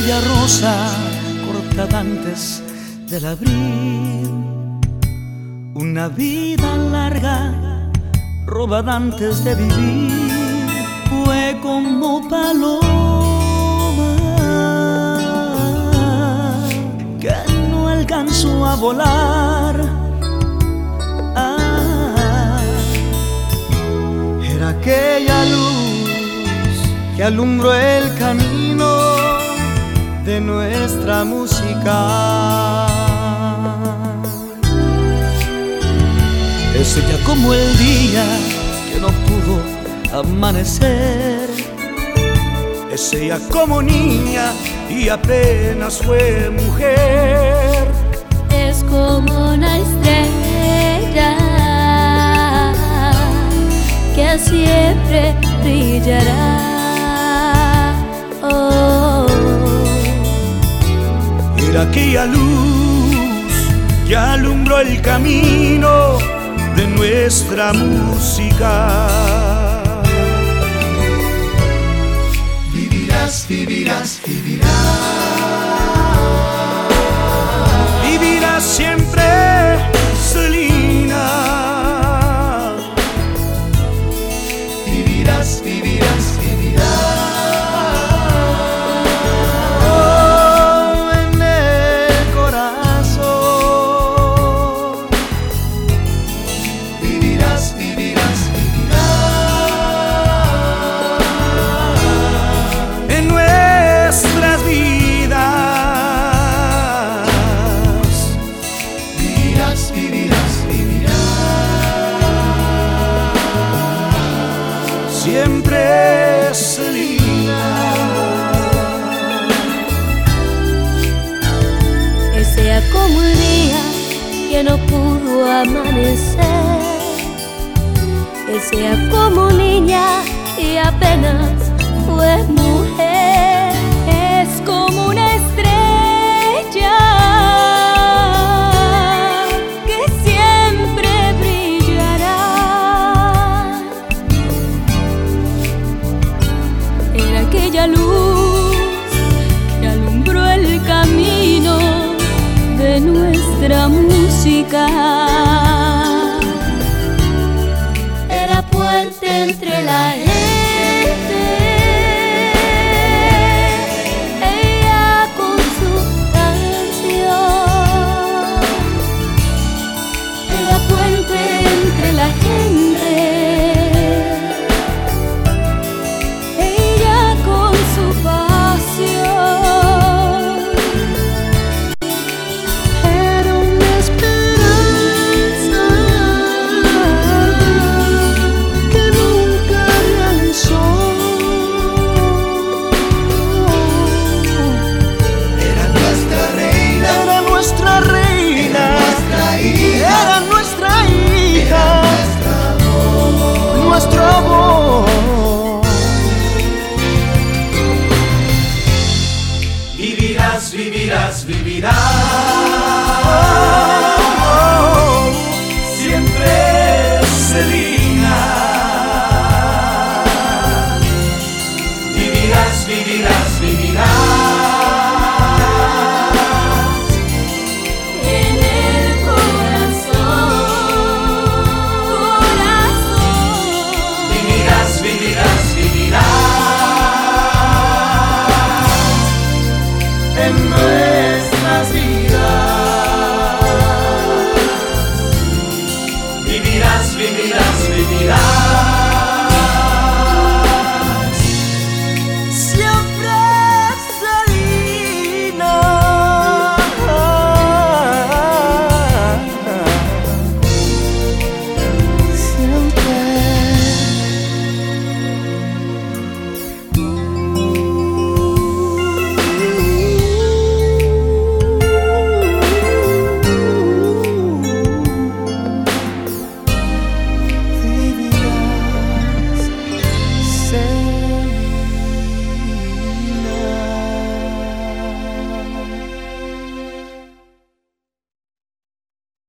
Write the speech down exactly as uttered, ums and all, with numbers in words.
aquella rosa cortada antes del abril, una vida larga robada antes de vivir, fue como paloma que no alcanzó a volar. Ah, era aquella luz que alumbró el camino de nuestra música. Es ella como el día que no pudo amanecer, es ella como niña y apenas fue mujer. Es como una estrella que siempre brillará. Oh. Era aquella luz que alumbró el camino de nuestra música. Vivirás, vivirás, vivirás. Vivirás siempre, Celina. Vivirás, vivirás, vivirás. Oh, en el corazón. Vivirás, vivirás, vivirás. En nuestras vidas. Vivirás, vivirás, vivirás. Siempre, Celina. Sea como el día que no pudo amanecer, que sea como niña y apenas fue mujer. Es como una estrella que siempre brillará. Era aquella luz que alumbró el camino de nuestra música. Era puente entre la gente, ella con su canción. Era puente entre la gente, ella con su pasión. Nuestro amor. Vivirás, vivirás, vivirás. Siempre, Celina. Vivirás, vivirás, vivirás. En el corazón, corazón. Vivirás, vivirás, vivirás. En nuestras vidas. Vivirás, vivirás.